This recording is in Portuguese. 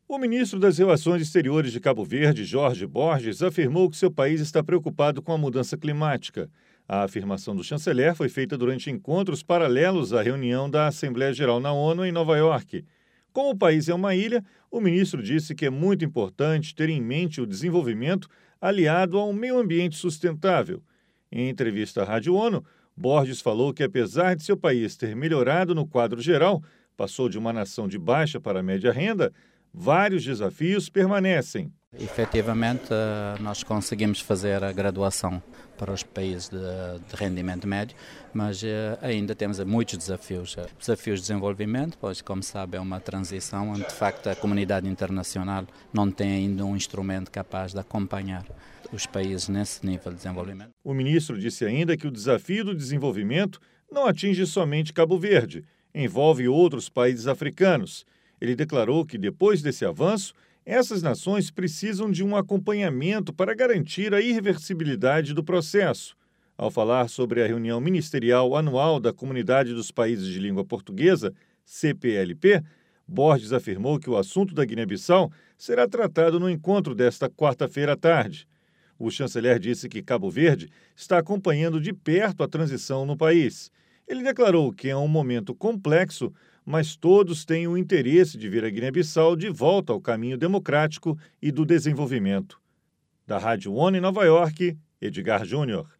O ministro das Relações Exteriores de Cabo Verde, Jorge Borges, afirmou que seu país está preocupado com a mudança climática. A afirmação do chanceler foi feita durante encontros paralelos à reunião da Assembleia Geral na ONU em Nova York. Como o país é uma ilha, o ministro disse que é muito importante ter em mente o desenvolvimento aliado a um meio ambiente sustentável. Em entrevista à Rádio ONU, Borges falou que, apesar de seu país ter melhorado no quadro geral, passou de uma nação de baixa para média renda, vários desafios permanecem. Efetivamente, nós conseguimos fazer a graduação para os países de rendimento médio, mas ainda temos muitos desafios. Desafios de desenvolvimento, pois, como sabe, é uma transição onde, de facto, a comunidade internacional não tem ainda um instrumento capaz de acompanhar os países nesse nível de desenvolvimento. O ministro disse ainda que o desafio do desenvolvimento não atinge somente Cabo Verde, envolve outros países africanos. Ele declarou que, depois desse avanço, essas nações precisam de um acompanhamento para garantir a irreversibilidade do processo. Ao falar sobre a reunião ministerial anual da Comunidade dos Países de Língua Portuguesa, CPLP, Borges afirmou que o assunto da Guiné-Bissau será tratado no encontro desta quarta-feira à tarde. O chanceler disse que Cabo Verde está acompanhando de perto a transição no país. Ele declarou que é um momento complexo, mas todos têm o interesse de ver a Guiné-Bissau de volta ao caminho democrático e do desenvolvimento. Da Rádio ONU em Nova York, Edgar Júnior.